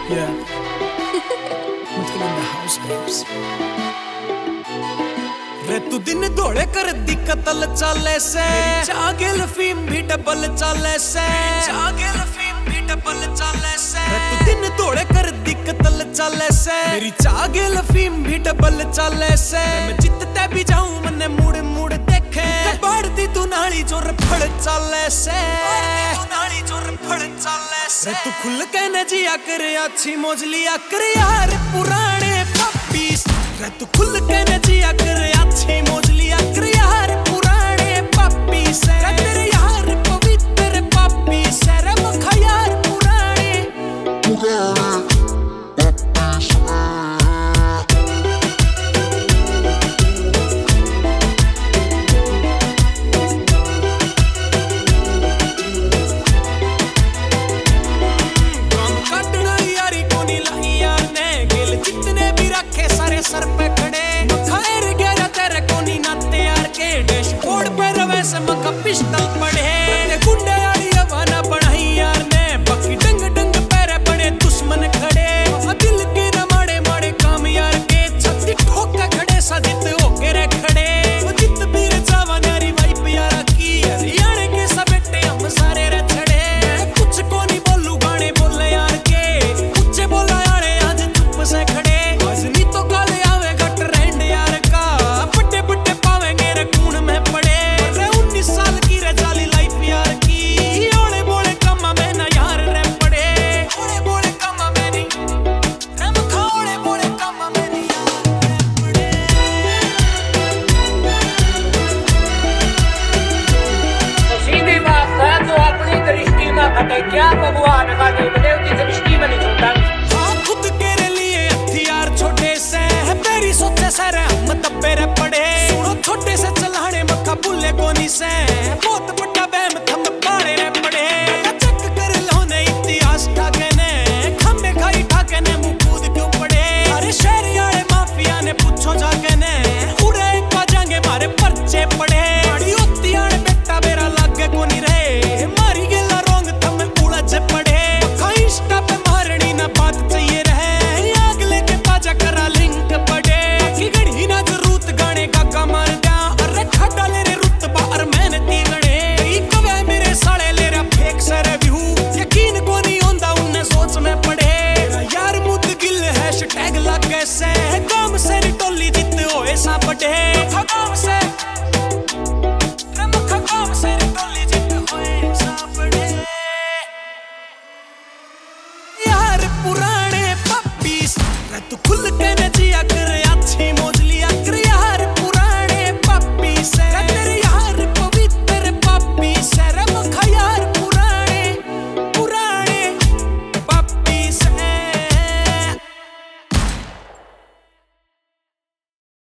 Yeah. Mutkan in the house, babes. रे तू दिन दौड़े कर दी कतल चाले से, चागिल फीम भी डबल चाले से, चागिल फीम भी डबल चाले से। रे तू दिन दौड़े कर दी कतल चाले से, मेरी चागिल फीम भी डबल चाले से। मैं जितते भी जाऊं मन्ने मुड़ मुड़ देखे, बढ़ती तू नाली जोर फड़ चाले से, नाली जोर फड़ चाले से। रे तू खुल के न जिया कर अच्छी मौज लिया कर यार पुराने पप्पीस। रे तू खुल के न जिया कर अच्छी मौज लिया कर यार पुराने पप्पीस। रे तेरे यार पवित्र पप्पीस, रे मखा यार पुराने पप्पीस। सर पे खड़े खैर गया तेरे कोनी नाते यार के डैशबोर्ड पे रवे से मका पिस्टल पड़े। गुंडे यारी हवाना बढ़ाई यार ने, बाकी डंग डंग पैरे बड़े दुश्मन खड़े। दिल के न माड़े माड़े काम यार के, छत्ती ठोक के खड़े साजित होके रे खड़े। जित पीर जावा नारी वाइप यारा की, हरियाणे के सब बेटे हम सारे रे छड़े। कुछ को नहीं बोलू गाने बोले यार के, ऊंचे बोला यारे आज चुप से खड़े। आज नहीं तो गाले आवे गट रेंड यार का, बड़े बड़े पावेंगे रे खून में पड़े। रे 19 साल की रे जाली लाइफ यार की, ओले बोले कमा में ना यार रे पड़े। ओले बोले कमा में नहीं रे मखा, ओले बोले कमा में नहीं यार रे पड़े। तो सीधी बात है, तो अपनी दृष्टि में खटे क्या भगवान का देवदेव की दृष्टि में नहीं छोटा। खुद के लिए हथियार छोटे से मेरी सोचे से रे हम तब्बे रे पड़े। सुनो छोटे से चलाने मक्खा बुल्ले कोनी से, बहुत बड़ा बैम थम पाड़े रे पड़े। चेक कर लो ने इतिहास ठाके ने, खम्बे खाई ठाके ने मुंह कूद क्यों पड़े। अरे शहर यारे माफिया ने पूछो जाके ने, उड़े का जाएंगे मारे पर्चे पड़े। बड़ी होती आने बेटा मेरा लागे कोनी रे, मारी गेला रोंग थम उलझ पड़े। इंस्टा पे मारनी ना बात चाहिए रहे, आग लेके बाजा करा लिंक पड़े। की गड़ी ना जरूरत गाने का मार दिया, अरे खड़ा ले रे रुतबा और मेहनती गणे। कवे मेरे साले ले रहा फेक से रिव्यू, यकीन को नहीं होंदा उन्हें सोच में पड़े। यार मुद गिल हैशटैग लागे से, काम से टोली जित होए सा पड़े। काम से काम से टोली जित होए सा पड़े। यार पुराने पप्पीस, रे तू खुल